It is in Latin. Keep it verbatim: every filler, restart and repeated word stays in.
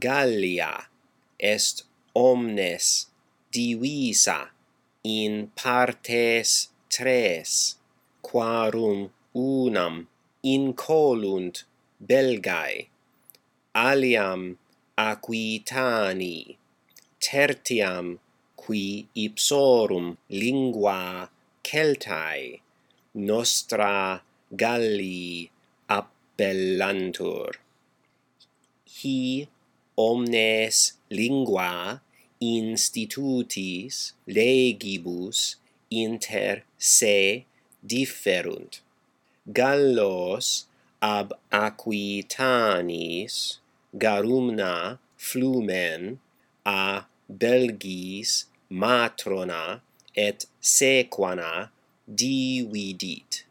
Gallia est omnes divisa in partes tres, quarum unam incolunt Belgae, aliam Aquitani, tertiam qui ipsorum lingua Celtae nostra Gallii appellantur. Hi omnes lingua institutis legibus inter se differunt. Gallos ab Aquitanis garumna flumen, a Belgis matrona et sequana dividit.